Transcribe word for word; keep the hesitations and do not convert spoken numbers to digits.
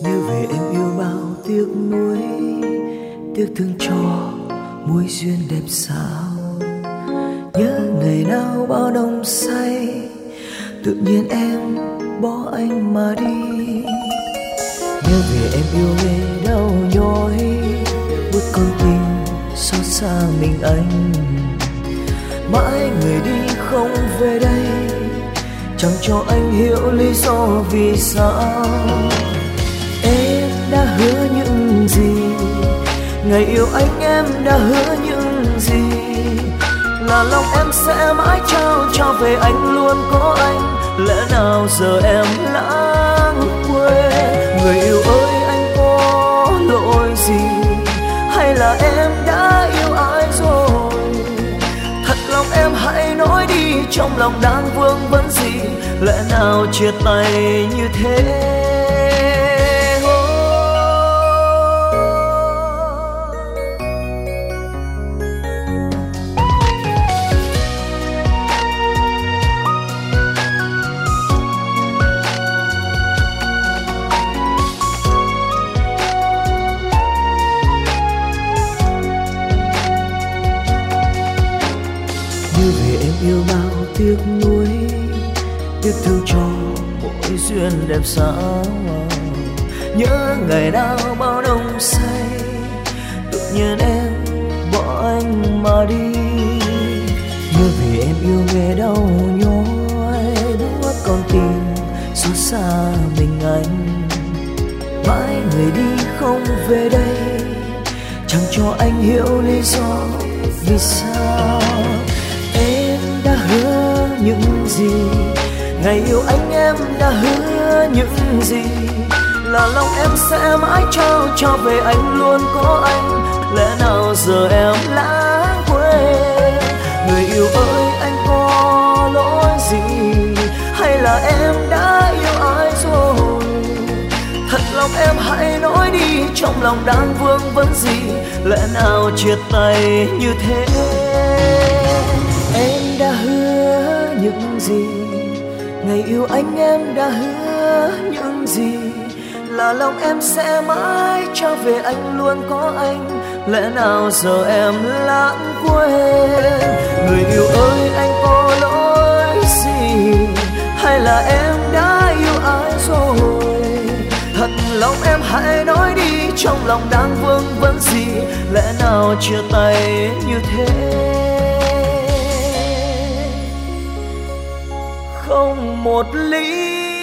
Nhớ về em yêu bao tiếc nuối, tiếc thương cho mối duyên đẹp sao. Nhớ ngày nào bao đông say, tự nhiên em bỏ anh mà đi. Nhớ về em yêu nghe đau nhói, buốt con tim xót xa mình anh. Mãi người đi không về đây, chẳng cho anh hiểu lý do vì sao. Em đã hứa những gì, ngày yêu anh em đã hứa những gì, là lòng em sẽ mãi trao cho về anh, luôn có anh. Lẽ nào giờ em lãng quên? Người yêu ơi, anh có lỗi gì, hay là em đã yêu ai rồi? Thật lòng em hãy nói đi, trong lòng đang vương vấn gì, lẽ nào chia tay như thế? Nhớ về em yêu bao tiếc nuối, tiếc thương cho mỗi duyên đẹp sao. Nhớ ngày nào bao đông say, tự nhiên em bỏ anh mà đi. Nhớ về em yêu nghe đau nhói, buốt con tim xót xa mình anh. Mãi người đi không về đây, chẳng cho anh hiểu lý do vì sao. Em đã hứa những gì, ngày yêu anh em đã hứa những gì, là lòng em sẽ mãi trao cho về anh, luôn có anh. Lẽ nào giờ em lãng quên? Người yêu ơi, anh có lỗi gì, hay là em đã yêu ai rồi? Thật lòng em hãy nói đi, trong lòng đang vương vấn gì, lẽ nào chia tay như thế? Em đã hứa những gì, ngày yêu anh em đã hứa những gì, là lòng em sẽ mãi trao về anh, luôn có anh. Lẽ nào giờ em lãng quên? Người yêu ơi, anh có lỗi gì, hay là em đã yêu ai rồi? Thật lòng em hãy nói đi, trong lòng đang vương vấn gì, lẽ nào chia tay như thế? Không một lý